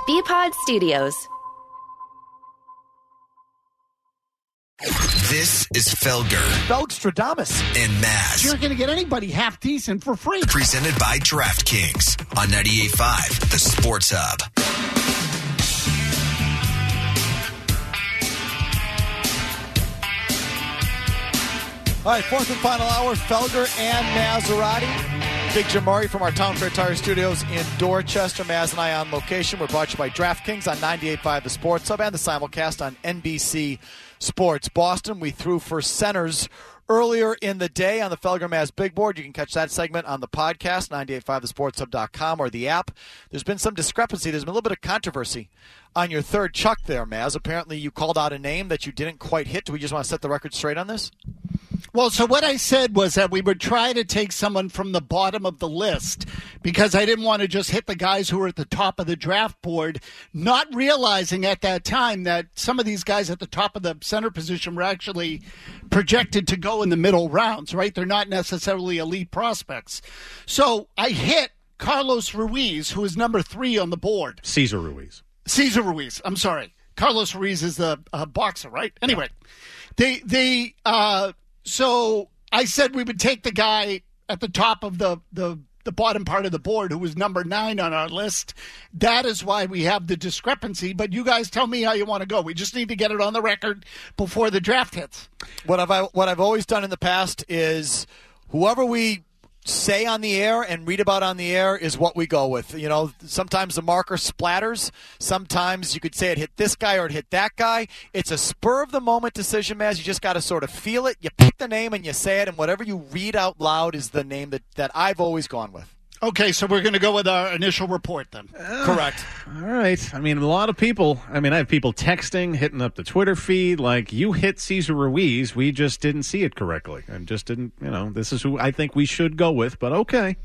BPod Studios. This is Felger. Felgstradamus. And Maz. You're not going to get anybody half decent for free. Presented by DraftKings on 98.5, the Sports Hub. All right, fourth and final hour, Felger and Maserati. Big Jim Murray from our Town Fair Tire Studios in Dorchester. Maz and I on location. We're brought to you by DraftKings on 98.5 The Sports Hub and the simulcast on NBC Sports Boston. We threw for centers earlier in the day on the Felger Maz Big Board. You can catch that segment on the podcast, 985thesportshub.com or the app. There's been some discrepancy. There's been a little bit of controversy on your third chuck there, Maz. Apparently you called out a name that you didn't quite hit. Do we just want to set the record straight on this? Well, so what I said was that we would try to take someone from the bottom of the list because I didn't want to just hit the guys who were at the top of the draft board, not realizing at that time that some of these guys at the top of the center position were actually projected to go in the middle rounds, right? They're not necessarily elite prospects. So I hit Carlos Ruiz, who is number 3 on the board. Cesar Ruiz. I'm sorry. Carlos Ruiz is the boxer, right? Anyway, So I said we would take the guy at the top of the bottom part of the board who was number 9 on our list. That is why we have the discrepancy. But you guys tell me how you want to go. We just need to get it on the record before the draft hits. What I've always done in the past is whoever we say on the air and read about on the air is what we go with. You know, sometimes the marker splatters. Sometimes you could say it hit this guy or it hit that guy. It's a spur-of-the-moment decision, Maz. You just got to sort of feel it. You pick the name and you say it, and whatever you read out loud is the name that I've always gone with. Okay, so we're going to go with our initial report then. Correct. All right. I mean, a lot of people, I have people texting, hitting up the Twitter feed, like, you hit Cesar Ruiz. We just didn't see it correctly. And just didn't, this is who I think we should go with, but okay.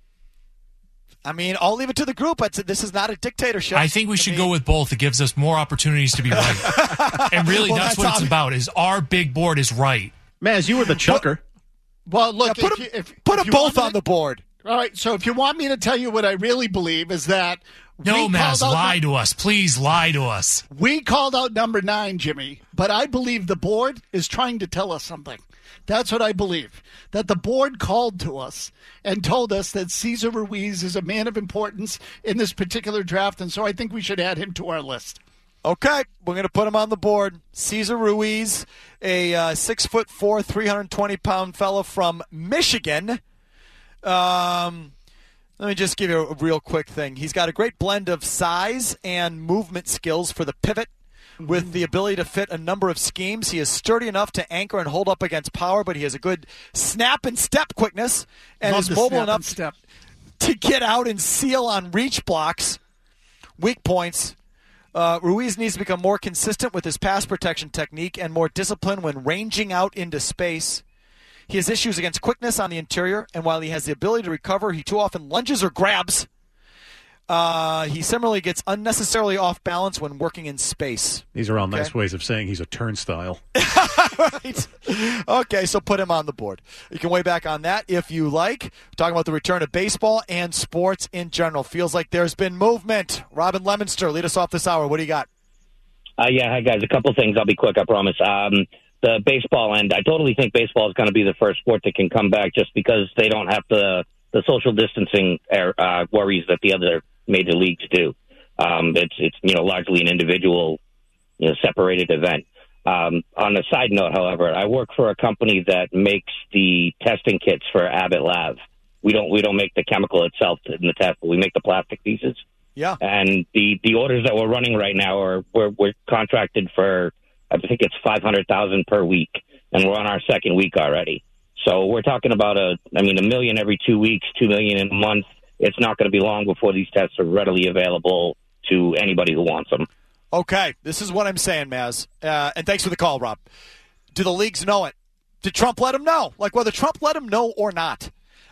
I mean, I'll leave it to the group. This is not a dictatorship. I think we should go with both. It gives us more opportunities to be right. And really, that's what it's about, is our big board is right. Maz, you were the chucker. Well, look, put them both on the board. All right, so if you want me to tell you what I really believe is that... No, Maz, lie to us. Please lie to us. We called out number 9, Jimmy, but I believe the board is trying to tell us something. That's what I believe, that the board called to us and told us that Cesar Ruiz is a man of importance in this particular draft, and so I think we should add him to our list. Okay, we're going to put him on the board. Cesar Ruiz, a 6'4", 320-pound fellow from Michigan. Let me just give you a real quick thing. He's got a great blend of size and movement skills for the pivot with the ability to fit a number of schemes. He is sturdy enough to anchor and hold up against power, but he has a good snap and step quickness and is mobile enough to get out and seal on reach blocks. Weak points. Ruiz needs to become more consistent with his pass protection technique and more disciplined when ranging out into space. He has issues against quickness on the interior, and while he has the ability to recover, he too often lunges or grabs. He similarly gets unnecessarily off balance when working in space. These are all nice ways of saying he's a turnstile. Right. Okay, so put him on the board. You can weigh back on that if you like. We're talking about the return of baseball and sports in general. Feels like there's been movement. Robin Lemonster, lead us off this hour. What do you got? Yeah, hi, guys. A couple things. I'll be quick, I promise. The baseball end, I totally think baseball is going to be the first sport that can come back just because they don't have the social distancing worries that the other major leagues do. It's largely an individual, separated event. On a side note, however, I work for a company that makes the testing kits for Abbott Lab. We don't make the chemical itself in the test, but we make the plastic pieces. Yeah. And the orders that we're running right now we're contracted for, I think it's $500,000 per week, and we're on our second week already. So we're talking about $1 million every 2 weeks, $2 million in a month. It's not going to be long before these tests are readily available to anybody who wants them. Okay, this is what I'm saying, Maz. And thanks for the call, Rob. Do the leagues know it? Did Trump let them know? Like, whether Trump let them know or not,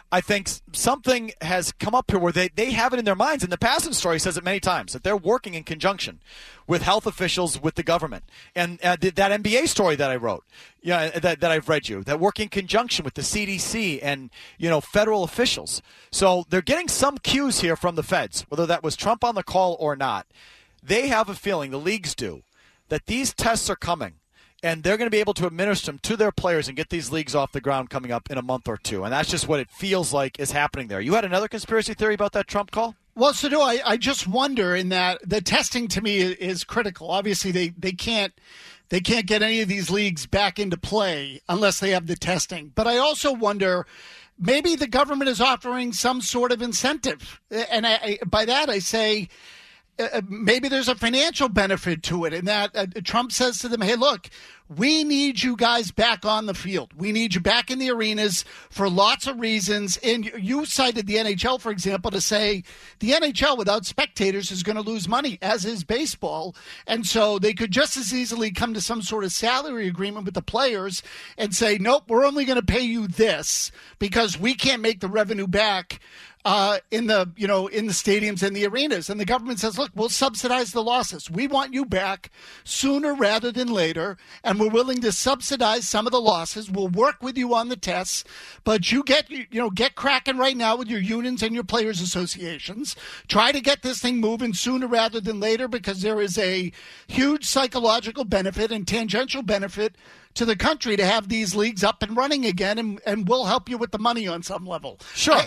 I think something has come up here where they have it in their minds, and the Passan story says it many times, that they're working in conjunction with health officials, with the government. And that NBA story that I wrote, that I've read you, that work in conjunction with the CDC and, federal officials. So they're getting some cues here from the feds, whether that was Trump on the call or not. They have a feeling, the leagues do, that these tests are coming. And they're going to be able to administer them to their players and get these leagues off the ground coming up in a month or two. And that's just what it feels like is happening there. You had another conspiracy theory about that Trump call? Well, so do I. I just wonder in that the testing to me is critical. Obviously, they can't get any of these leagues back into play unless they have the testing. But I also wonder, maybe the government is offering some sort of incentive. And by that I say, maybe there's a financial benefit to it in that Trump says to them, hey, look, we need you guys back on the field. We need you back in the arenas for lots of reasons. And you cited the NHL, for example, to say the NHL without spectators is going to lose money, as is baseball. And so they could just as easily come to some sort of salary agreement with the players and say, nope, we're only going to pay you this because we can't make the revenue back in the stadiums and the arenas. And the government says, look, we'll subsidize the losses. We want you back sooner rather than later, and we're willing to subsidize some of the losses. We'll work with you on the tests, but you get cracking right now with your unions and your players associations. Try to get this thing moving sooner rather than later, because there is a huge psychological benefit and tangential benefit to the country to have these leagues up and running again, and we'll help you with the money on some level. Sure.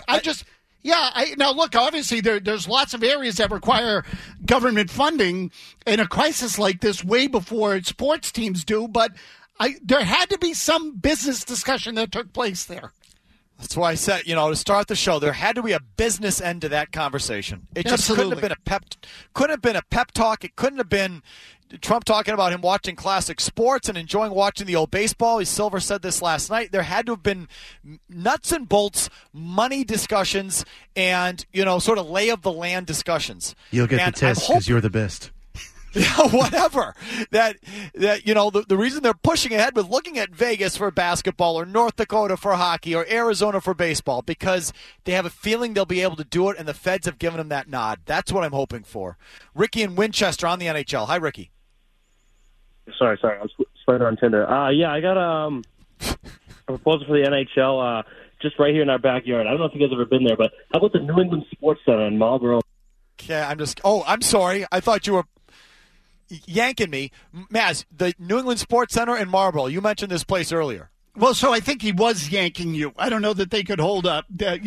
Now, look, obviously there's lots of areas that require government funding in a crisis like this way before sports teams do, but there had to be some business discussion that took place there. That's why I said, to start the show, there had to be a business end to that conversation. It just Absolutely. couldn't have been a pep talk. It couldn't have been Trump talking about him watching classic sports and enjoying watching the old baseball. Silver said this last night. There had to have been nuts and bolts, money discussions, and, sort of lay of the land discussions. You'll get the test because you're the best. Yeah, whatever. The reason they're pushing ahead with looking at Vegas for basketball or North Dakota for hockey or Arizona for baseball, because they have a feeling they'll be able to do it, and the feds have given them that nod. That's what I'm hoping for. Ricky in Winchester on the NHL. Hi, Ricky. Sorry, I was sliding on Tinder. I got a proposal for the NHL just right here in our backyard. I don't know if you guys have ever been there, but how about the New England Sports Center in Marlboro? Okay, I'm sorry. I thought you were yanking me. Maz, the New England Sports Center in Marlboro. You mentioned this place earlier. Well, so I think he was yanking you. I don't know that they could hold up,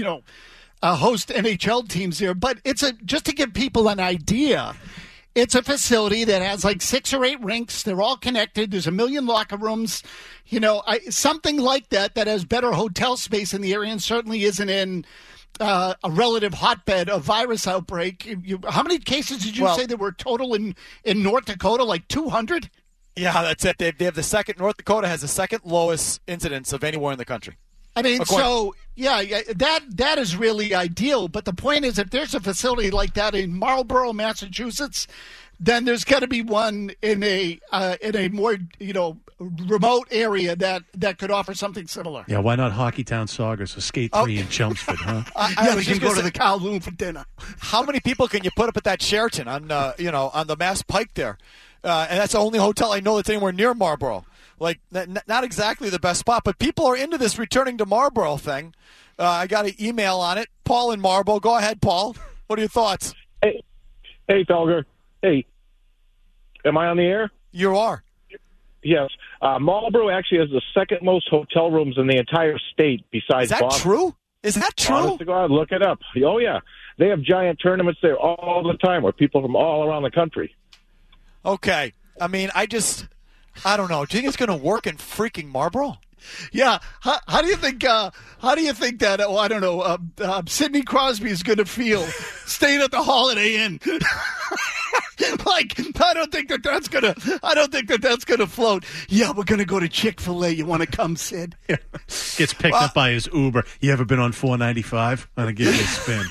host NHL teams there, but it's just to give people an idea. It's a facility that has like 6 or 8 rinks. They're all connected. There's 1 million locker rooms. Something like that has better hotel space in the area and certainly isn't in a relative hotbed of virus outbreak. How many cases did you say there were total in North Dakota? Like 200? Yeah, that's it. They have the second. North Dakota has the second lowest incidence of anywhere in the country. I mean, that is really ideal. But the point is, if there's a facility like that in Marlborough, Massachusetts, then there's got to be one in a more remote area that could offer something similar. Yeah, why not Hockeytown Saugers or Skate 3 in Chelmsford, huh? We can go to the Kowloon for dinner. How many people can you put up at that Sheraton on the Mass Pike there? And that's the only hotel I know that's anywhere near Marlborough. Like, not exactly the best spot, but people are into this returning to Marlborough thing. I got an email on it. Paul in Marlborough. Go ahead, Paul. What are your thoughts? Hey, Felger. Hey, am I on the air? You are. Yes. Marlborough actually has the second most hotel rooms in the entire state besides Boston. Is that true? Honest to God, look it up. Oh, yeah. They have giant tournaments there all the time where people from all around the country. Okay. I mean, I don't know. Do you think it's going to work in freaking Marlborough? Yeah. How do you think that? Oh, I don't know. Sidney Crosby is going to feel staying at the Holiday Inn. I don't think that's gonna float. Yeah, we're gonna go to Chick-fil-A. You want to come, Sid? Yeah. Gets picked up by his Uber. You ever been on 495? I'm gonna give you a spin.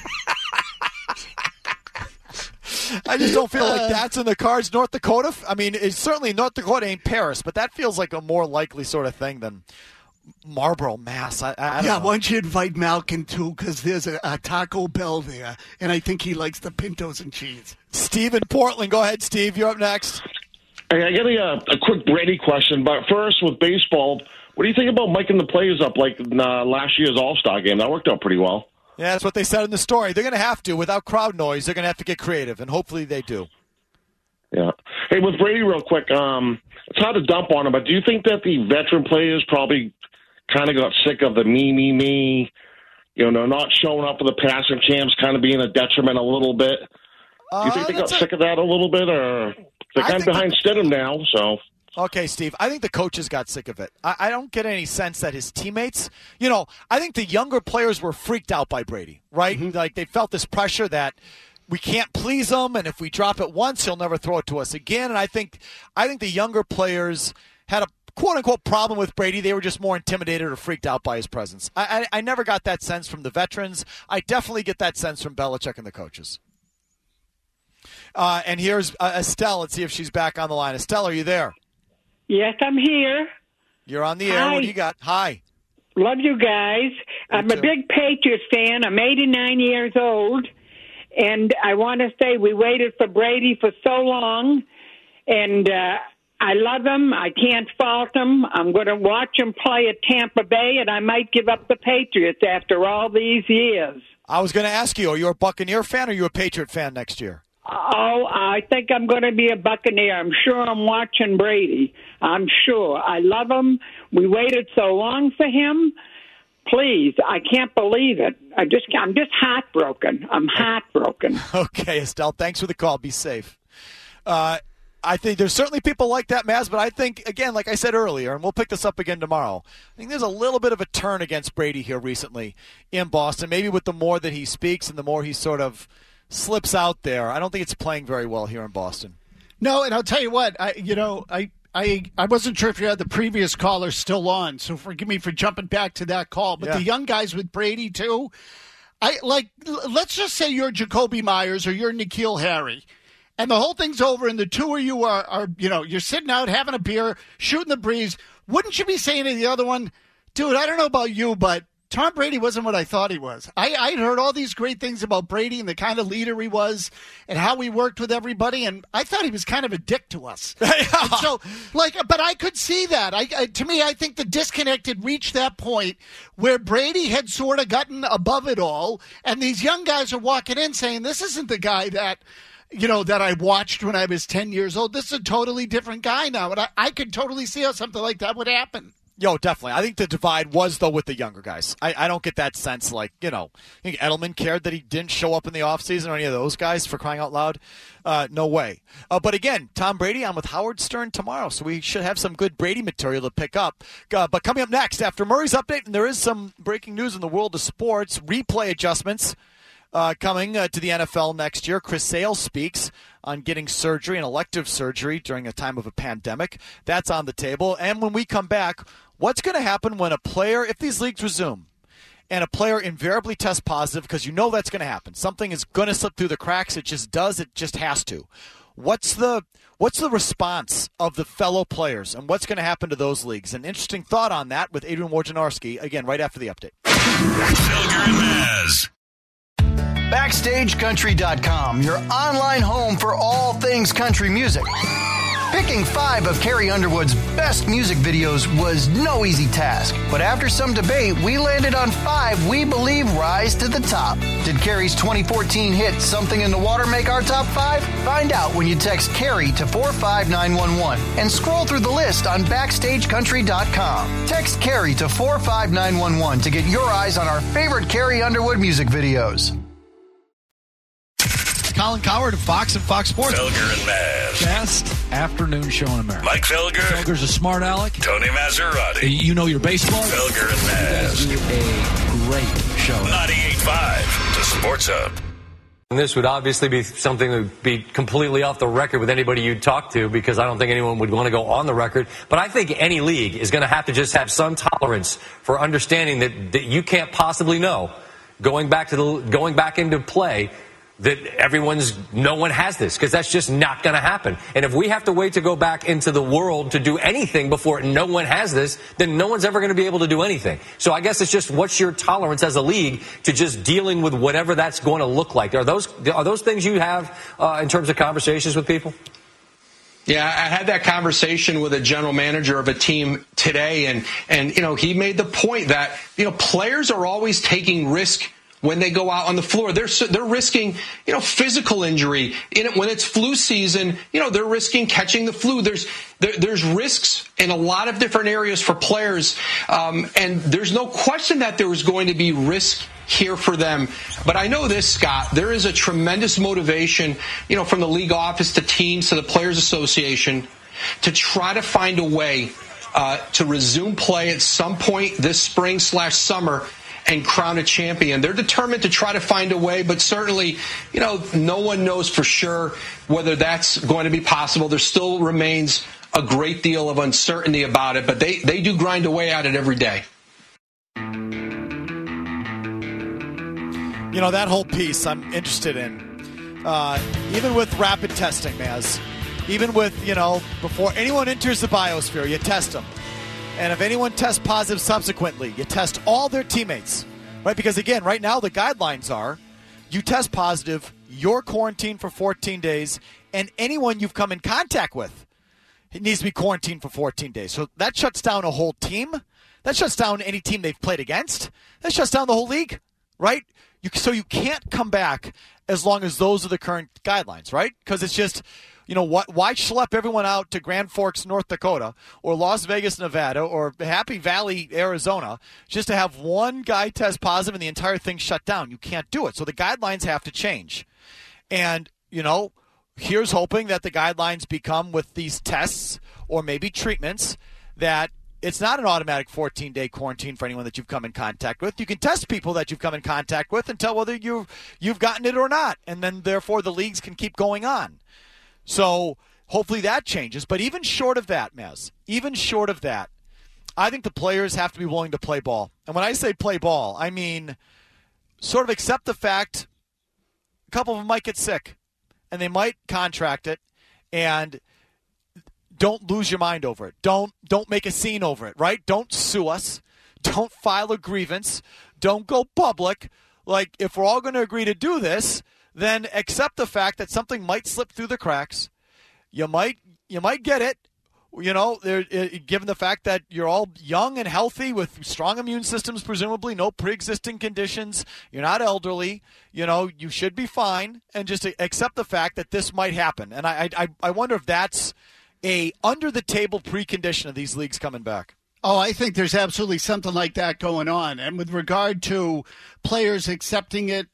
I just don't feel like that's in the cards. North Dakota, I mean, it's certainly North Dakota ain't Paris, but that feels like a more likely sort of thing than Marlboro, Mass. I don't Yeah, know. why don't you invite Malkin, too, because there's a Taco Bell there, and I think he likes the pintos and cheese. Steve in Portland. Go ahead, Steve. You're up next. Hey, I got a quick Brady question, but first with baseball, what do you think about miking the players up like last year's All-Star game? That worked out pretty well. Yeah, that's what they said in the story. They're going to have to. Without crowd noise, they're going to have to get creative, and hopefully they do. Yeah. Hey, with Brady real quick, it's hard to dump on him, but do you think that the veteran players probably kind of got sick of the me, not showing up for the passing champs, kind of being a detriment a little bit? Do you think they got sick of that a little bit, or they're kind of behind Stidham now, so... Okay, Steve, I think the coaches got sick of it. I don't get any sense that his teammates, I think the younger players were freaked out by Brady, right? Mm-hmm. Like they felt this pressure that we can't please him, and if we drop it once, he'll never throw it to us again. And I think the younger players had a quote-unquote problem with Brady. They were just more intimidated or freaked out by his presence. I never got that sense from the veterans. I definitely get that sense from Belichick and the coaches. And here's Estelle. Let's see if she's back on the line. Estelle, are you there? Yes, I'm here. You're on the air. Hi. What do you got? Hi. Love you guys. I'm a big Patriots fan. I'm 89 years old. And I want to say we waited for Brady for so long. And I love him. I can't fault him. I'm going to watch him play at Tampa Bay, and I might give up the Patriots after all these years. I was going to ask you, are you a Buccaneer fan or are you a Patriot fan next year? Oh, I think I'm going to be a Buccaneer. I'm sure I'm watching Brady. I'm sure. I love him. We waited so long for him. Please, I can't believe it. I'm just heartbroken. I'm heartbroken. Okay, Estelle, thanks for the call. Be safe. I think there's certainly people like that, Maz, but I think, again, like I said earlier, and we'll pick this up again tomorrow, I think there's a little bit of a turn against Brady here recently in Boston, maybe with the more that he speaks and the more he sort of slips out there. I don't think it's playing very well here in Boston. No, and I'll tell you what, I wasn't sure if you had the previous caller still on, so forgive me for jumping back to that call. But the young guys with Brady, too, let's just say you're Jacoby Myers or you're N'Keal Harry, and the whole thing's over, and the two of you are you're sitting out having a beer, shooting the breeze. Wouldn't you be saying to the other one, dude, I don't know about you, but Tom Brady wasn't what I thought he was. I'd heard all these great things about Brady and the kind of leader he was and how he worked with everybody, and I thought he was kind of a dick to us. So, but I could see that. To me, I think the disconnect had reached that point where Brady had sort of gotten above it all, and these young guys are walking in saying, this isn't the guy that I watched when I was 10 years old. This is a totally different guy now, and I could totally see how something like that would happen. Yo, definitely. I think the divide was, though, with the younger guys. I don't get that sense, I think Edelman cared that he didn't show up in the offseason or any of those guys, for crying out loud. No way. But again, Tom Brady, I'm with Howard Stern tomorrow, so we should have some good Brady material to pick up. But coming up next, after Murray's update, and there is some breaking news in the world of sports, replay adjustments coming to the NFL next year. Chris Sale speaks on getting surgery, an elective surgery, during a time of a pandemic. That's on the table. And when we come back, what's going to happen when a player, if these leagues resume, and a player invariably tests positive, because that's going to happen. Something is going to slip through the cracks. It just does. It just has to. What's the response of the fellow players, and what's going to happen to those leagues? An interesting thought on that with Adrian Wojnarowski, again, right after the update. Felger and Maz. BackstageCountry.com, your online home for all things country music. Picking 5 of Carrie Underwood's best music videos was no easy task, but after some debate, we landed on 5 we believe rise to the top. Did Carrie's 2014 hit Something in the Water make our top 5? Find out when you text Carrie to 45911 and scroll through the list on BackstageCountry.com. Text Carrie to 45911 to get your eyes on our favorite Carrie Underwood music videos. Colin Cowherd of Fox and Fox Sports. Felger and Maz. Best afternoon show in America. Mike Felger. Felger's a smart aleck. Tony Maserati. You know your baseball. Felger and Maz. You guys do a great show. 98.5 to Sports Hub. And this would obviously be something that would be completely off the record with anybody you'd talk to, because I don't think anyone would want to go on the record. But I think any league is going to have to just have some tolerance for understanding that you can't possibly know, going back into play, that no one has this, because that's just not going to happen. And if we have to wait to go back into the world to do anything before no one has this, then no one's ever going to be able to do anything. So I guess it's just, what's your tolerance as a league to just dealing with whatever that's going to look like? Are those things you have in terms of conversations with people? Yeah, I had that conversation with a general manager of a team today, and he made the point that players are always taking risk when they go out on the floor. They're risking physical injury. When it's flu season, they're risking catching the flu. There's risks in a lot of different areas for players, and there's no question that there is going to be risk here for them. But I know this, Scott, there is a tremendous motivation, from the league office to teams to the Players Association to try to find a way to resume play at some point this spring/summer and crown a champion. They're determined to try to find a way, but certainly, no one knows for sure whether that's going to be possible. There still remains a great deal of uncertainty about it, but they do grind away at it every day. That whole piece I'm interested in. Even with rapid testing, Maz, even with, before anyone enters the biosphere, you test them. And if anyone tests positive subsequently, you test all their teammates, right? Because, again, right now the guidelines are you test positive, you're quarantined for 14 days, and anyone you've come in contact with, it needs to be quarantined for 14 days. So that shuts down a whole team. That shuts down any team they've played against. That shuts down the whole league, right? So you can't come back as long as those are the current guidelines, right? Because it's just... why schlep everyone out to Grand Forks, North Dakota, or Las Vegas, Nevada, or Happy Valley, Arizona, just to have one guy test positive and the entire thing shut down? You can't do it. So the guidelines have to change. And, here's hoping that the guidelines become, with these tests or maybe treatments, that it's not an automatic 14-day quarantine for anyone that you've come in contact with. You can test people that you've come in contact with and tell whether you've gotten it or not. And then, therefore, the leagues can keep going on. So hopefully that changes. But even short of that, Maz, I think the players have to be willing to play ball. And when I say play ball, I mean sort of accept the fact a couple of them might get sick and they might contract it, and don't lose your mind over it. Don't make a scene over it, right? Don't sue us. Don't file a grievance. Don't go public. Like, if we're all going to agree to do this, then accept the fact that something might slip through the cracks. You might get it, given the fact that you're all young and healthy with strong immune systems, presumably no pre-existing conditions. You're not elderly. You should be fine, and just accept the fact that this might happen. And I wonder if that's a under-the-table precondition of these leagues coming back. Oh, I think there's absolutely something like that going on. And with regard to players accepting it,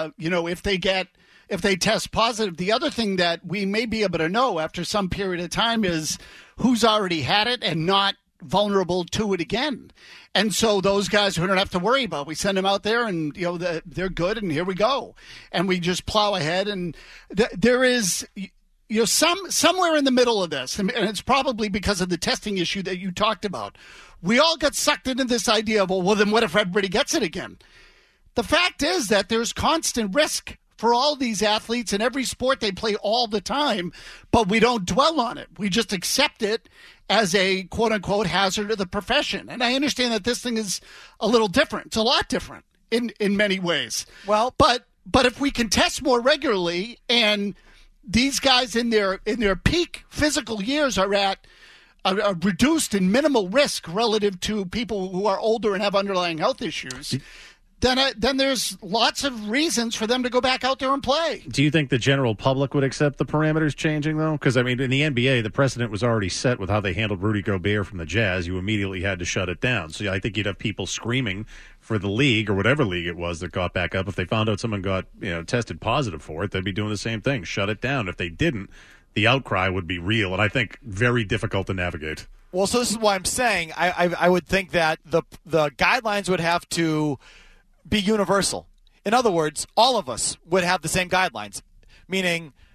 if they test positive, the other thing that we may be able to know after some period of time is who's already had it and not vulnerable to it again. And so those guys we don't have to worry about. We send them out there and, they're good, and here we go. And we just plow ahead. And there is... somewhere in the middle of this, and it's probably because of the testing issue that you talked about, we all got sucked into this idea of, well, then what if everybody gets it again? The fact is that there's constant risk for all these athletes in every sport they play all the time, but we don't dwell on it. We just accept it as a quote-unquote hazard of the profession. And I understand that this thing is a little different. It's a lot different in many ways. Well, but if we can test more regularly, and these guys in their peak physical years are at a reduced and minimal risk relative to people who are older and have underlying health issues, then there's lots of reasons for them to go back out there and play. Do you think the general public would accept the parameters changing, though? Because, in the NBA, the precedent was already set with how they handled Rudy Gobert from the Jazz. You immediately had to shut it down. So I think you'd have people screaming for the league, or whatever league it was that got back up. If they found out someone got tested positive for it, they'd be doing the same thing, shut it down. If they didn't, the outcry would be real, and I think very difficult to navigate. Well, so this is why I'm saying I would think that the guidelines would have to be universal. In other words, all of us would have the same guidelines, meaning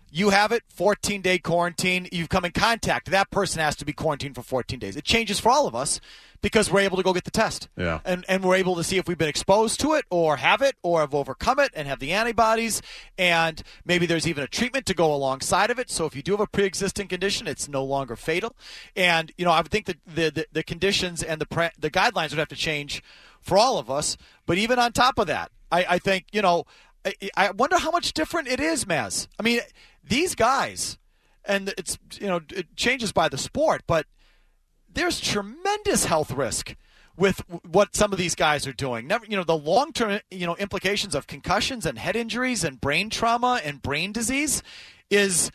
You have it, 14-day quarantine. You've come in contact. That person has to be quarantined for 14 days. It changes for all of us because we're able to go get the test. Yeah. And we're able to see if we've been exposed to it or have it or have overcome it and have the antibodies. And maybe there's even a treatment to go alongside of it. So if you do have a pre-existing condition, it's no longer fatal. And, I would think that the conditions and the guidelines would have to change for all of us. But even on top of that, I think, I wonder how much different it is, Maz. I mean, these guys, and it's it changes by the sport, but there's tremendous health risk with what some of these guys are doing. The long-term implications of concussions and head injuries and brain trauma and brain disease is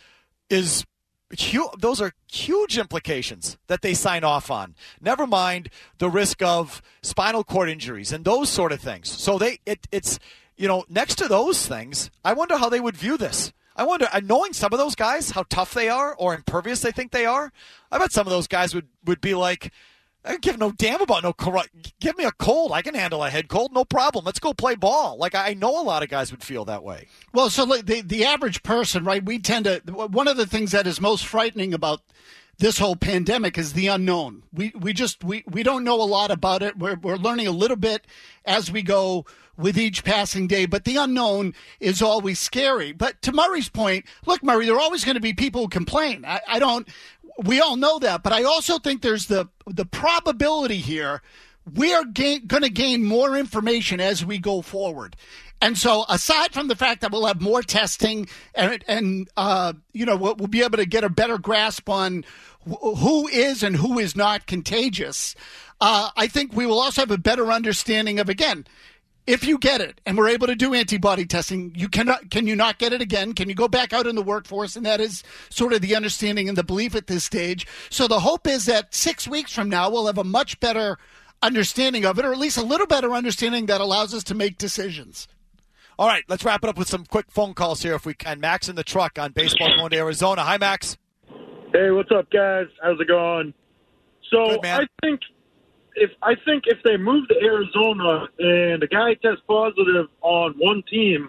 huge. Those are huge implications that they sign off on. Never mind the risk of spinal cord injuries and those sort of things. So it's next to those things, I wonder how they would view this. I wonder, knowing some of those guys, how tough they are or impervious they think they are, I bet some of those guys would be like, I give no damn about no cold. Give me a cold. I can handle a head cold. No problem. Let's go play ball. Like, I know a lot of guys would feel that way. Well, so the average person, right, we tend to – one of the things that is most frightening about this whole pandemic is the unknown. We don't know a lot about it. We're learning a little bit as we go with each passing day, but the unknown is always scary. But to Murray's point, look, Murray, there are always going to be people who complain. We all know that, but I also think there's the probability here we are going to gain more information as we go forward. And so aside from the fact that we'll have more testing and we'll be able to get a better grasp on who is and who is not contagious, I think we will also have a better understanding of, again, if you get it and we're able to do antibody testing, can you not get it again? Can you go back out in the workforce? And that is sort of the understanding and the belief at this stage. So the hope is that 6 weeks from now, we'll have a much better understanding of it, or at least a little better understanding that allows us to make decisions. All right, let's wrap it up with some quick phone calls here if we can. Max in the truck on baseball going to Arizona. Hi, Max. Hey, what's up, guys? How's it going? So good, man. I think if they move to Arizona and a guy tests positive on one team.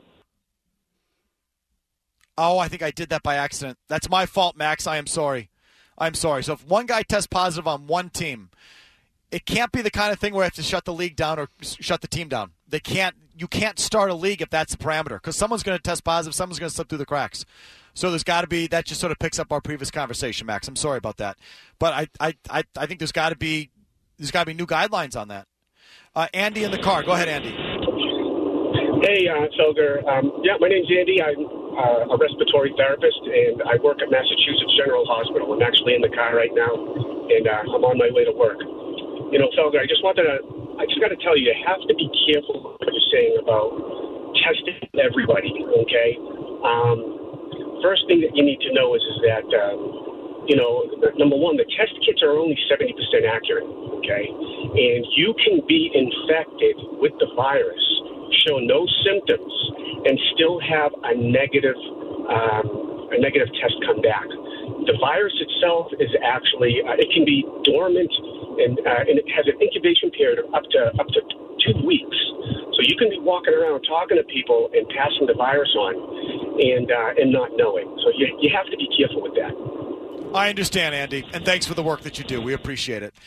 Oh, I think I did that by accident. That's my fault, Max. I am sorry. So if one guy tests positive on one team, it can't be the kind of thing where I have to shut the league down or shut the team down. You can't start a league if that's the parameter, because someone's going to test positive, someone's going to slip through the cracks. So there's got to be, that just sort of picks up our previous conversation, Max. I'm sorry about that, but I think there's got to be new guidelines on that. Andy in the car. Go ahead, Andy. Hey, Felger. My name's Andy. I'm a respiratory therapist, and I work at Massachusetts General Hospital. I'm actually in the car right now, and I'm on my way to work. Felger, I just got to tell you have to be careful what you're saying about testing everybody, okay? First thing that you need to know is that, number one, the test kits are only 70% accurate, okay? And you can be infected with the virus, show no symptoms, and still have a negative test come back. The virus itself is actually, it can be dormant, and it has an incubation period of up to 2 weeks. So you can be walking around talking to people and passing the virus on and not knowing. So you have to be careful with that. I understand, Andy, and thanks for the work that you do. We appreciate it.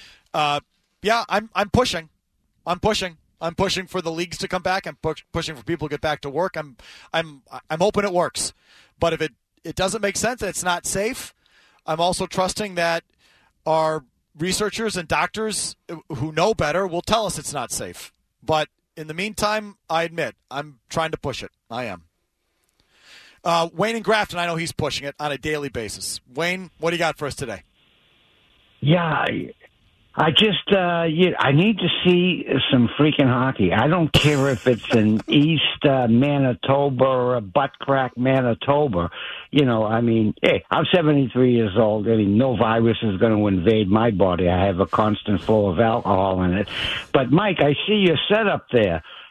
I'm pushing. I'm pushing for the leagues to come back. I'm pushing for people to get back to work. I'm hoping it works. But if it doesn't make sense and it's not safe, I'm also trusting that our researchers and doctors who know better will tell us it's not safe. But in the meantime, I admit, I'm trying to push it. I am. Wayne in Grafton, I know he's pushing it on a daily basis. Wayne, what do you got for us today? Yeah, I just I need to see some freaking hockey. I don't care if it's in East Manitoba or Butt Crack, Manitoba. Hey, I'm 73 years old. No virus is going to invade my body. I have a constant flow of alcohol in it. But, Mike, I see your setup there.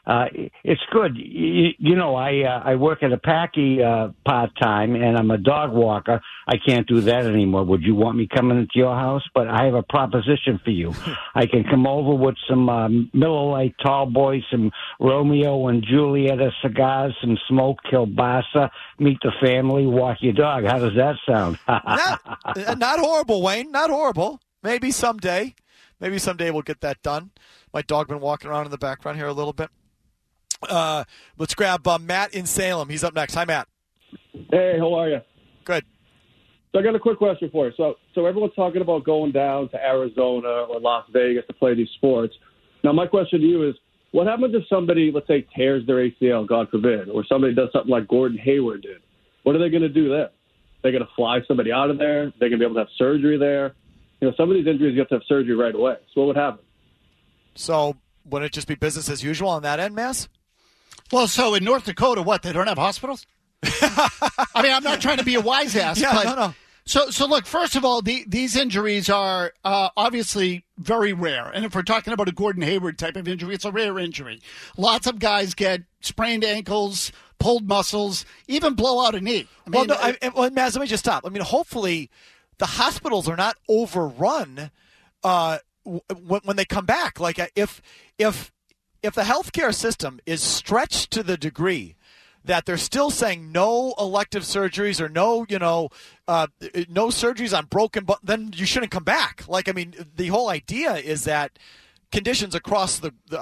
it's good. I work at a Packy part-time, and I'm a dog walker. I can't do that anymore. Would you want me coming into your house? But I have a proposition for you. I can come over with some Miller Lite Tall Boys, some Romeo and Julieta cigars, some smoked kielbasa, meet the family, walk your dog. How does that sound? Not horrible, Wayne. Not horrible. Maybe someday. Maybe someday we'll get that done. My dog been walking around in the background here a little bit. Let's grab Matt in Salem. He's up next. Hi, Matt. Hey, how are you? Good. So I got a quick question for you. So everyone's talking about going down to Arizona or Las Vegas to play these sports. Now, my question to you is, what happens if somebody, let's say, tears their ACL, God forbid, or somebody does something like Gordon Hayward did? What are they going to do then? They're going to fly somebody out of there? They're going to be able to have surgery there? Some of these injuries you have to have surgery right away. So what would happen? So wouldn't it just be business as usual on that end, Mass? Well, so in North Dakota, what, they don't have hospitals? I mean, I'm not trying to be a wise ass. Yeah, but no. So look, first of all, these injuries are obviously very rare. And if we're talking about a Gordon Hayward type of injury, it's a rare injury. Lots of guys get sprained ankles, pulled muscles, even blow out a knee. Maz, let me just stop. I mean, hopefully the hospitals are not overrun when they come back. Like if the healthcare system is stretched to the degree that they're still saying no elective surgeries or no surgeries on broken, but then you shouldn't come back. Like, I mean, the whole idea is that conditions across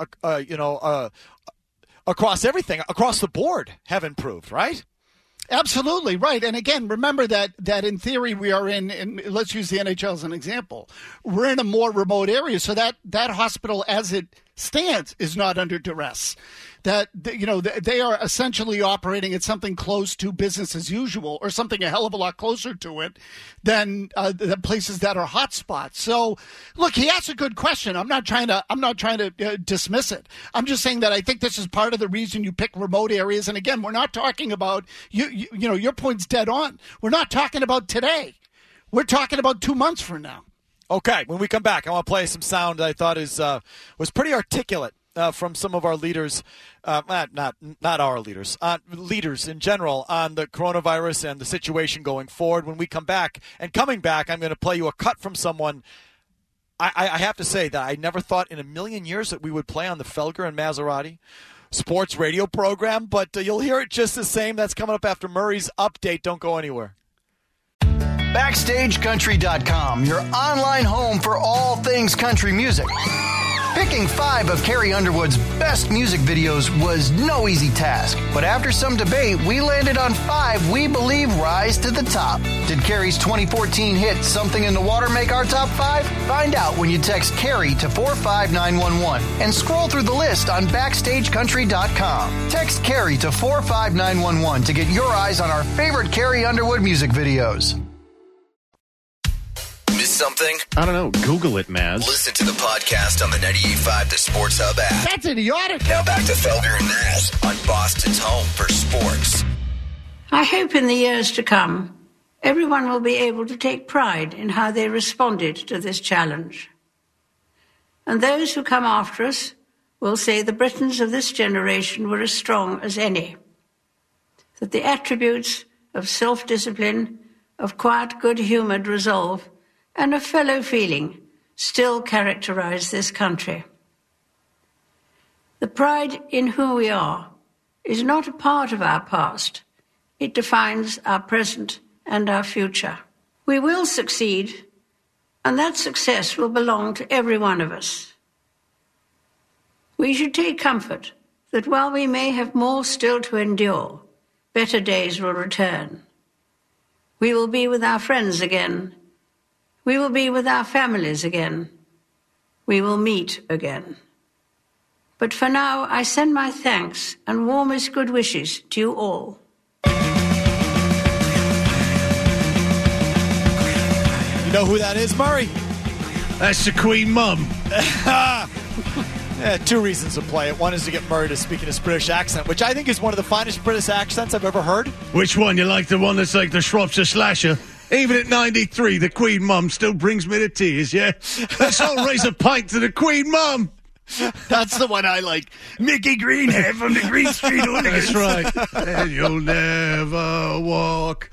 across everything, across the board, have improved, right? Absolutely right. And again, remember that in theory we are in let's use the NHL as an example. We're in a more remote area, so that hospital as it stands is not under duress. That they are essentially operating at something close to business as usual, or something a hell of a lot closer to it than the places that are hot spots. So, look, he asked a good question. I'm not trying to dismiss it. I'm just saying that I think this is part of the reason you pick remote areas. And again, we're not talking about your point's dead on. We're not talking about today. We're talking about 2 months from now. Okay, when we come back, I want to play some sound I thought was pretty articulate from some of our leaders, not our leaders, leaders in general on the coronavirus and the situation going forward. When we come back, and coming back, I'm going to play you a cut from someone. I have to say that I never thought in a million years that we would play on the Felger and Maserati sports radio program, but you'll hear it just the same. That's coming up after Murray's update. Don't go anywhere. BackstageCountry.com, your online home for all things country music. Picking 5 of Carrie Underwood's best music videos was no easy task, but after some debate, we landed on 5 we believe rise to the top. Did Carrie's 2014 hit Something in the Water make our top 5? Find out when you text Carrie to 45911 and scroll through the list on BackstageCountry.com. Text Carrie to 45911 to get your eyes on our favorite Carrie Underwood music videos. Miss something? I don't know. Google it, Maz. Listen to the podcast on the 98.5 The Sports Hub app. That's idiotic. Now back to Felger and Maz on Boston's home for sports. I hope in the years to come, everyone will be able to take pride in how they responded to this challenge. And those who come after us will say the Britons of this generation were as strong as any. That the attributes of self-discipline, of quiet, good-humoured resolve, and of fellow feeling still characterize this country. The pride in who we are is not a part of our past. It defines our present and our future. We will succeed, and that success will belong to every one of us. We should take comfort that while we may have more still to endure, better days will return. We will be with our friends again. We will be with our families again. We will meet again. But for now, I send my thanks and warmest good wishes to you all. You know who that is, Murray? That's the Queen Mum. Yeah, 2 reasons to play it. One is to get Murray to speak in his British accent, which I think is one of the finest British accents I've ever heard. Which one? You like the one that's like the Shropshire Slasher? Even at 93, the Queen Mum still brings me to tears, yeah? Let's all raise a pint to the Queen Mum. That's the one I like. Mickey Greenhead from the Green Street Hooligans. That's right. And you'll never walk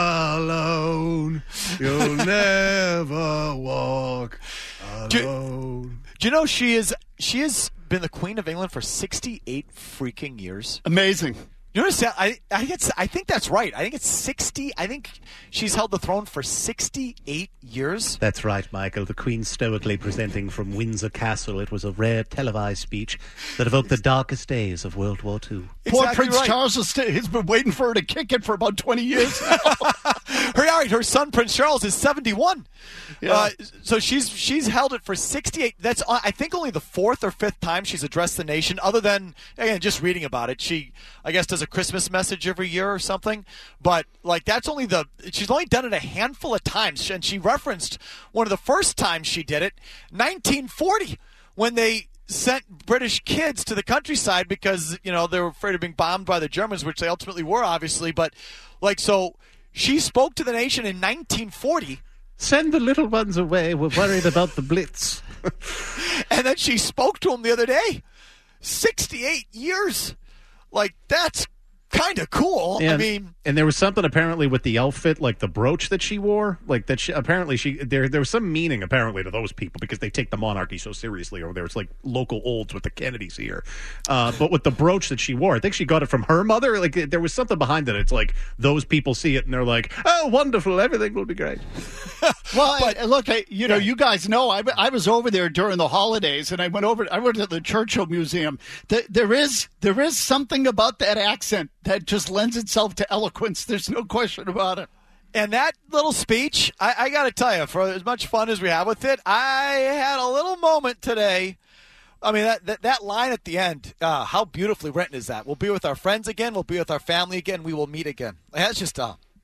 alone. You'll never walk alone. Do you know she has been the Queen of England for 68 freaking years? Amazing. You understand? I think that's right. I think it's 60. I think she's held the throne for 68 years. That's right, Michael. The Queen stoically presenting from Windsor Castle. It was a rare televised speech that evoked the darkest days of World War II. Poor Prince Charles has been waiting for her to kick it for about 20 years now. Her son Prince Charles is 71. Yeah. So she's held it for 68. That's I think only the fourth or fifth time she's addressed the nation. Other than again just reading about it, she I guess does a Christmas message every year or something. But like that's only she's only done it a handful of times, and she referenced one of the first times she did it, 1940, when they sent British kids to the countryside because they were afraid of being bombed by the Germans, which they ultimately were, obviously. But so she spoke to the nation in 1940. Send the little ones away. We're worried about the Blitz. And then she spoke to them the other day. 68 years. Like, that's kind of cool. And there was something apparently with the outfit, like the brooch that she wore, like that. There was some meaning apparently to those people because they take the monarchy so seriously. Or there's like local olds with the Kennedys here, but with the brooch that she wore, I think she got it from her mother. Like there was something behind it. It's like those people see it and they're like, "Oh, wonderful! Everything will be great." Well, look, you guys know I was over there during the holidays, and I went to the Churchill Museum. There is something about that accent that just lends itself to eloquence. There's no question about it. And that little speech, I got to tell you, for as much fun as we have with it, I had a little moment today. I mean, that line at the end, how beautifully written is that? We'll be with our friends again. We'll be with our family again. We will meet again. That's just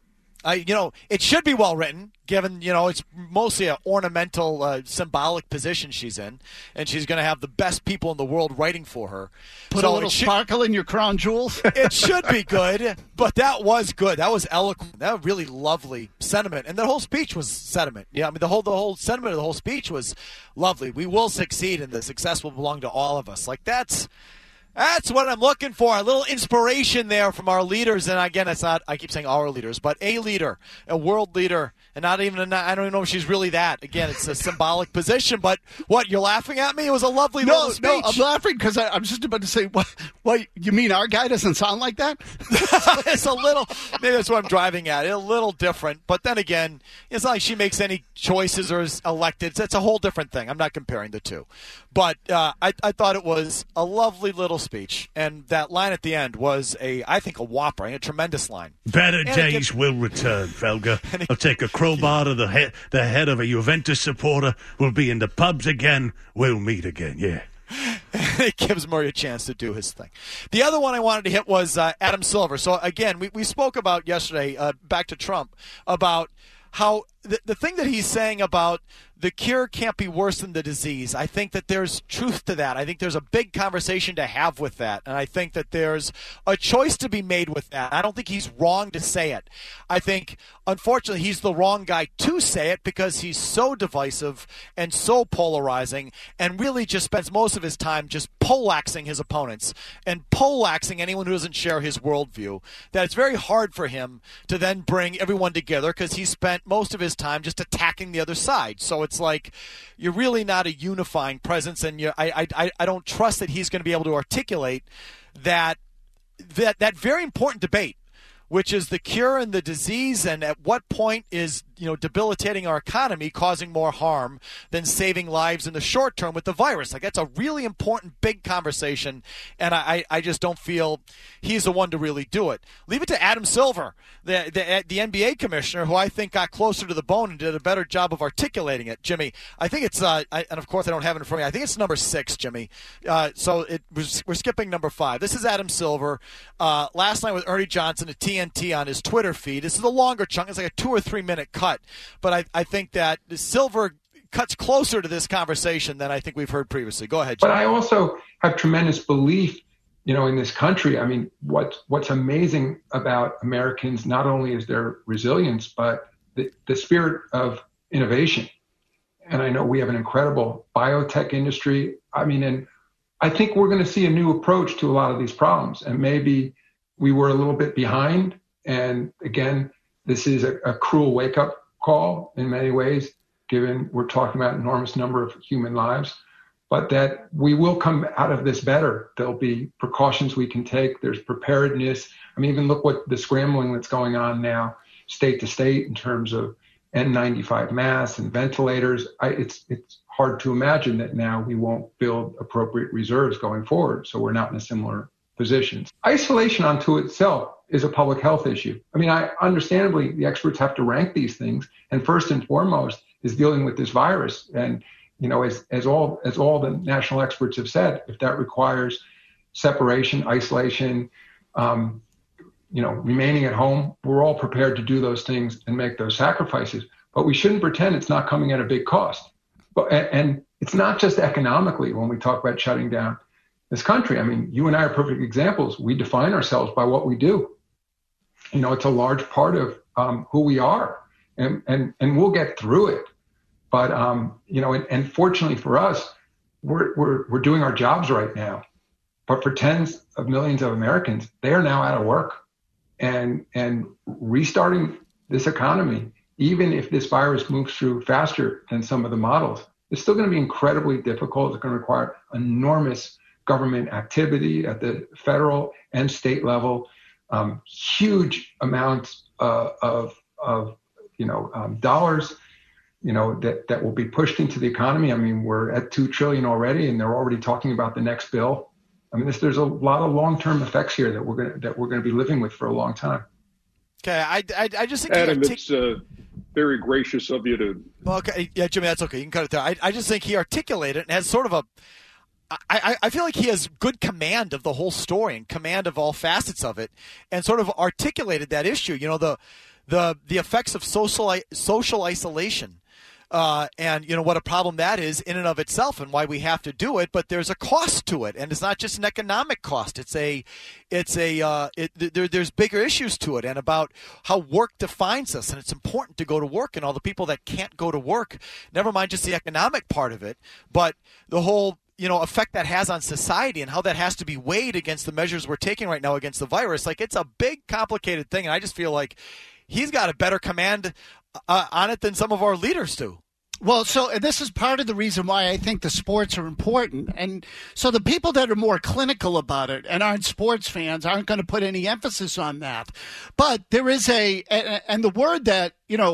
it should be well written, given it's mostly an ornamental, symbolic position she's in, and she's going to have the best people in the world writing for her. Put a little sparkle in your crown jewels. It should be good, but that was good. That was eloquent. That was really lovely sentiment, and the whole speech was sentiment. Yeah, I mean the whole sentiment of the whole speech was lovely. We will succeed, and the success will belong to all of us. Like that's what I'm looking for, a little inspiration there from our leaders. And again, it's not, I keep saying our leaders, but a leader, a world leader, and I don't even know if she's really that. Again, it's a symbolic position, but what, you're laughing at me? It was a lovely little speech. No, I'm laughing because I'm just about to say, what, you mean our guy doesn't sound like that? It's a little, maybe that's what I'm driving at. It's a little different, but then again, it's not like she makes any choices or is elected. It's a whole different thing. I'm not comparing the two. But I thought it was a lovely little speech, and that line at the end was I think a whopper, a tremendous line. Better days will return, Felger. I'll take a crowbar to the head of a Juventus supporter. We'll be in the pubs again. We'll meet again, yeah. It gives Murray a chance to do his thing. The other one I wanted to hit was Adam Silver. So, again, we spoke about yesterday, back to Trump, about how the thing that he's saying about the cure can't be worse than the disease. I think that there's truth to that. I think there's a big conversation to have with that. And I think that there's a choice to be made with that. I don't think he's wrong to say it. I think, unfortunately, he's the wrong guy to say it because he's so divisive and so polarizing and really just spends most of his time just poleaxing his opponents and poleaxing anyone who doesn't share his worldview, that it's very hard for him to then bring everyone together because he spent most of his time just attacking the other side. So it's like you're really not a unifying presence, and I don't trust that he's going to be able to articulate that very important debate, which is the cure and the disease, and at what point is debilitating our economy causing more harm than saving lives in the short term with the virus. Like, that's a really important, big conversation, and I just don't feel he's the one to really do it. Leave it to Adam Silver, the NBA commissioner, who I think got closer to the bone and did a better job of articulating it. Jimmy, I think it's, and of course I don't have it in front of me, I think it's number 6, Jimmy. So we're skipping number 5. This is Adam Silver. Last night with Ernie Johnson at TNT on his Twitter feed. This is a longer chunk. It's like a 2 or 3 minute cut. But I think that Silver cuts closer to this conversation than I think we've heard previously. Go ahead, Jim. But I also have tremendous belief, in this country. I mean, what's amazing about Americans not only is their resilience, but the spirit of innovation. And I know we have an incredible biotech industry. I mean, and I think we're going to see a new approach to a lot of these problems. And maybe we were a little bit behind. And again, this is a cruel wake-up call in many ways, given we're talking about an enormous number of human lives. But that we will come out of this better. There'll be precautions we can take. There's preparedness. I mean, even look what the scrambling that's going on now, state to state, in terms of N95 masks and ventilators. It's hard to imagine that now we won't build appropriate reserves going forward. So we're not in a similar position. Isolation unto itself is a public health issue. I mean, understandably, the experts have to rank these things. And first and foremost is dealing with this virus. And as all the national experts have said, if that requires separation, isolation, remaining at home, we're all prepared to do those things and make those sacrifices. But we shouldn't pretend it's not coming at a big cost. And it's not just economically when we talk about shutting down this country. I mean, you and I are perfect examples. We define ourselves by what we do. It's a large part of who we are, and we'll get through it. But, and fortunately for us, we're doing our jobs right now. But for tens of millions of Americans, they are now out of work. And restarting this economy, even if this virus moves through faster than some of the models, it's still going to be incredibly difficult. It's going to require enormous government activity at the federal and state level, huge amounts of dollars, that will be pushed into the economy. I mean, we're at $2 trillion already, and they're already talking about the next bill. I mean, there's a lot of long-term effects here that we're going to be living with for a long time. Okay, I just think Adam, it's very gracious of you to. Well, okay, yeah, Jimmy, that's okay. You can cut it there. I just think he articulated and has sort of a. I feel like he has good command of the whole story and command of all facets of it, and sort of articulated that issue. The effects of social isolation. And what a problem that is in and of itself, and why we have to do it. But there's a cost to it, and it's not just an economic cost. There's bigger issues to it, and about how work defines us, and it's important to go to work, and all the people that can't go to work. Never mind just the economic part of it, but the whole effect that has on society and how that has to be weighed against the measures we're taking right now against the virus. Like, it's a big, complicated thing, and I just feel like he's got a better command on it than some of our leaders do. Well, and this is part of the reason why I think the sports are important. And so the people that are more clinical about it and aren't sports fans aren't going to put any emphasis on that. But there is and the word that,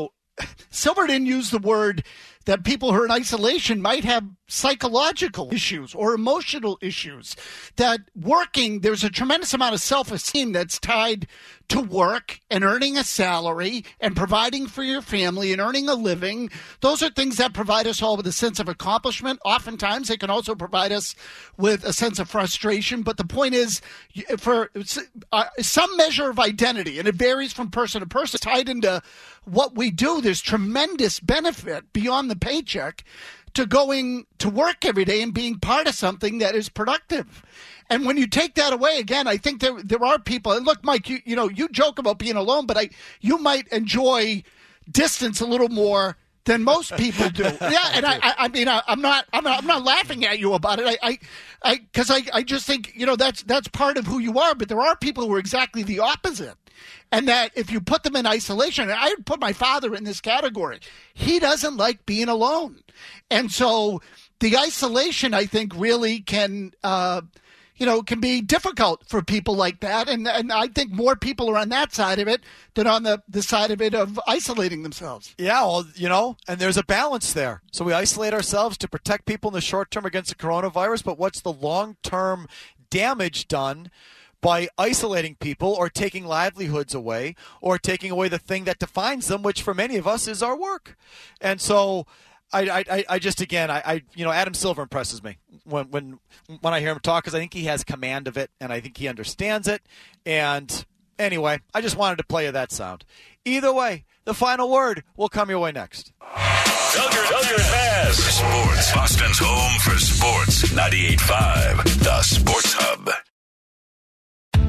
Silver didn't use the word that people who are in isolation might have psychological issues or emotional issues. That there's a tremendous amount of self-esteem that's tied to work and earning a salary and providing for your family and earning a living. Those are things that provide us all with a sense of accomplishment. Oftentimes, they can also provide us with a sense of frustration. But the point is, for some measure of identity, and it varies from person to person, tied into what we do, there's tremendous benefit beyond the paycheck to going to work every day and being part of something that is productive. And when you take that away, again, I think there are people, and look, Mike, you joke about being alone, but you might enjoy distance a little more than most people do. Yeah, and I'm not laughing at you about it. Because I just think that's part of who you are. But there are people who are exactly the opposite, and that if you put them in isolation, and I would put my father in this category. He doesn't like being alone, and so the isolation, I think, really can can be difficult for people like that. And I think more people are on that side of it than on the side of it of isolating themselves. Yeah, well, and there's a balance there. So we isolate ourselves to protect people in the short term against the coronavirus, but what's the long-term damage done by isolating people or taking livelihoods away or taking away the thing that defines them, which for many of us is our work? And so I just, again, Adam Silver impresses me when I hear him talk, because I think he has command of it and I think he understands it. And anyway, I just wanted to play you that sound. Either way, the final word will come your way next. Duggar Pass. Sports. Boston's home for sports. 98.5, the Sports Hub.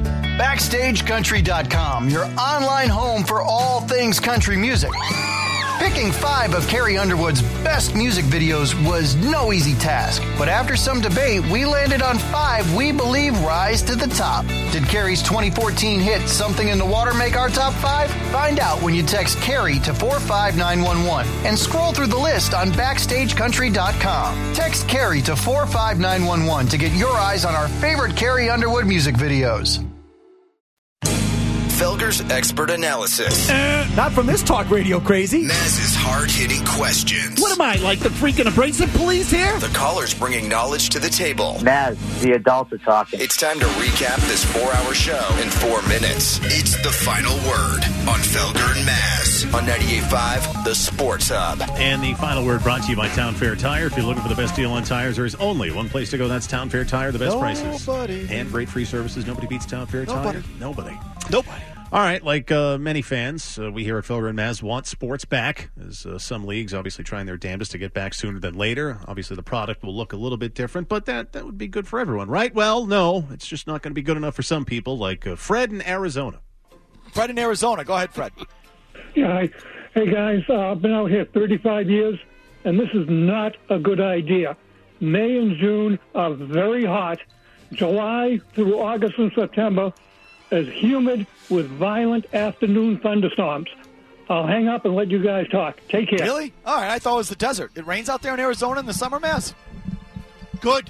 BackstageCountry.com, your online home for all things country music. Picking 5 of Carrie Underwood's best music videos was no easy task, but after some debate, we landed on 5 we believe rise to the top. Did Carrie's 2014 hit Something in the Water make our top 5? Find out when you text Carrie to 45911 and scroll through the list on BackstageCountry.com. Text Carrie to 45911 to get your eyes on our favorite Carrie Underwood music videos. Felger's expert analysis. Not from this talk radio crazy. Maz's hard-hitting questions. What am I, like the freaking abrasive police here? The callers bringing knowledge to the table. Maz, the adults are talking. It's time to recap this 4-hour show in 4 minutes. It's the final word on Felger and Maz on 98.5, The Sports Hub. And the final word brought to you by Town Fair Tire. If you're looking for the best deal on tires, there is only one place to go. That's Town Fair Tire. The best prices. And great free services. Nobody beats Town Fair Tire. Nobody. All right, like many fans, we here at Felger and Maz want sports back, as some leagues obviously trying their damnedest to get back sooner than later. Obviously, the product will look a little bit different, but that would be good for everyone, right? Well, no, it's just not going to be good enough for some people, like Fred in Arizona. Fred in Arizona. Go ahead, Fred. Yeah, hey, guys, I've been out here 35 years, and this is not a good idea. May and June are very hot. July through August and September is humid with violent afternoon thunderstorms. I'll hang up and let you guys talk. Take care. Really? All right, I thought it was the desert. It rains out there in Arizona in the summer, Maz? Good.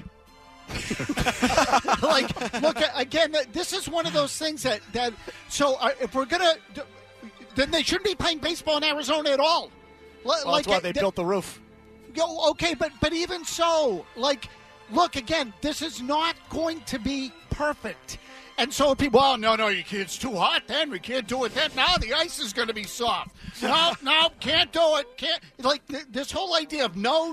Look, again, this is one of those things that so if we're going to, then they shouldn't be playing baseball in Arizona at all. Well, that's why they built the roof. Okay, but even so, look, again, this is not going to be perfect. And so people, no, it's too hot then. We can't do it then. Now the ice is going to be soft. No, can't do it. Can't. This whole idea of no.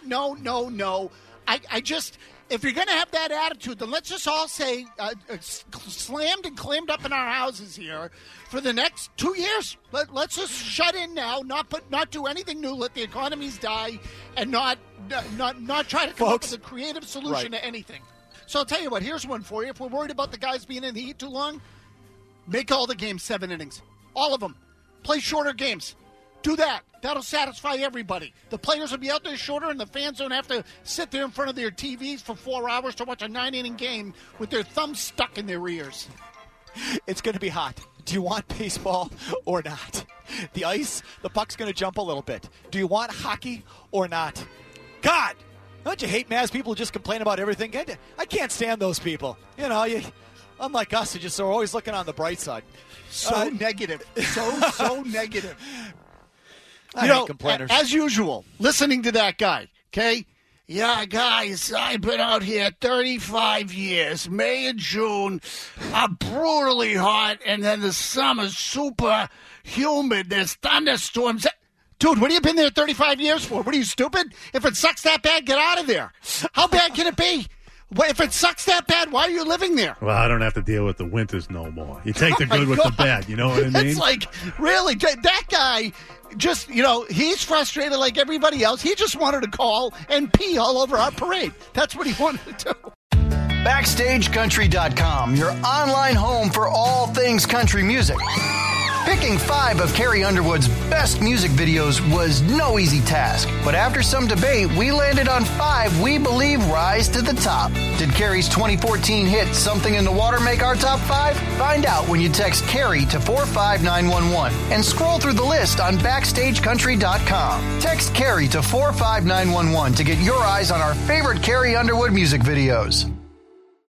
I just, if you're going to have that attitude, then let's just all say slammed and clammed up in our houses here for the next 2 years. Let's just shut in now, not do anything new, let the economies die, and not try to come up with a creative solution to anything. So I'll tell you what, here's one for you. If we're worried about the guys being in the heat too long, make all the games 7 innings. All of them. Play shorter games. Do that. That'll satisfy everybody. The players will be out there shorter, and the fans don't have to sit there in front of their TVs for 4 hours to watch a 9-inning game with their thumbs stuck in their ears. It's going to be hot. Do you want baseball or not? The ice, the puck's going to jump a little bit. Do you want hockey or not? God! Don't you hate Maz people who just complain about everything? I can't stand those people. You know, unlike us, who just are always looking on the bright side. So negative. So negative. I hate complainers. As usual, listening to that guy, okay? Yeah, guys, I've been out here 35 years. May and June are brutally hot, and then the summer's super humid. There's thunderstorms. Dude, what have you been there 35 years for? What are you, stupid? If it sucks that bad, get out of there. How bad can it be? If it sucks that bad, why are you living there? Well, I don't have to deal with the winters no more. You take the good with the bad, you know what I mean? It's like, really, that guy just, he's frustrated like everybody else. He just wanted to call and pee all over our parade. That's what he wanted to do. BackstageCountry.com, your online home for all things country music. Picking 5 of Carrie Underwood's best music videos was no easy task, but after some debate, we landed on 5 we believe rise to the top. Did Carrie's 2014 hit Something in the Water make our top 5? Find out when you text Carrie to 45911 and scroll through the list on BackstageCountry.com. Text Carrie to 45911 to get your eyes on our favorite Carrie Underwood music videos.